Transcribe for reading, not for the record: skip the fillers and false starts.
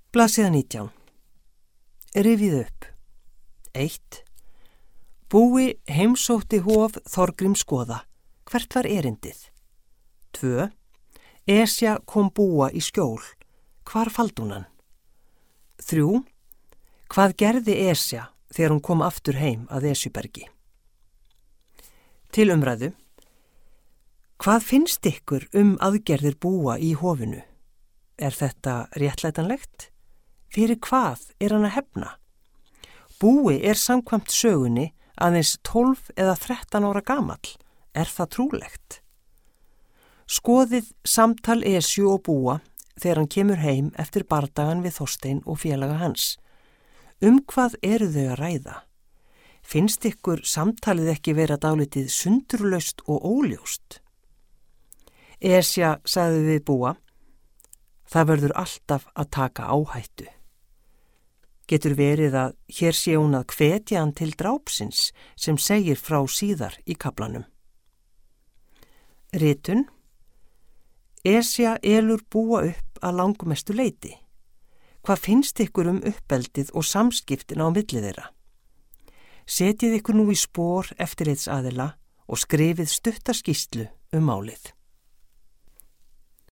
Blaðsíða 19. Rifið upp. 1. Búi heimsótti hof Þorgríms goða. Hvert var erindið? 2. Esja kom Búa í skjól. Hvar faldi hún hann? 3. Hvað gerði Esja þegar hún kom aftur heim að Esjubergi? Til umræðu. Hvað finnst ykkur aðgerðir Búa í hofinu? Er þetta réttlætanlegt? Fyrir hvað er hann að hefna? Búi er samkvæmt sögunni aðeins 12 eða 13 ára gamall. Er það trúlegt? Skoðið samtal Esju og Búa þegar hann kemur heim eftir bardagan við Þorstein og félaga hans. Hvað eru þau að ræða? Finnst ykkur samtalið ekki vera dálítið sundurlaust og óljóst? Esja sagði við Búa: það verður alltaf að taka áhættu. Getur verið að hér sé hún að hvetja hann til drápsins sem segir frá síðar í kaflanum. Ritun. Esja elur Búa upp að langmestu leyti. Hvað finnst ykkur uppeldið og samskiptin á milli þeirra? Setjið ykkur nú í spor eftirlitsaðila og skrifið stutta skýrslu málið.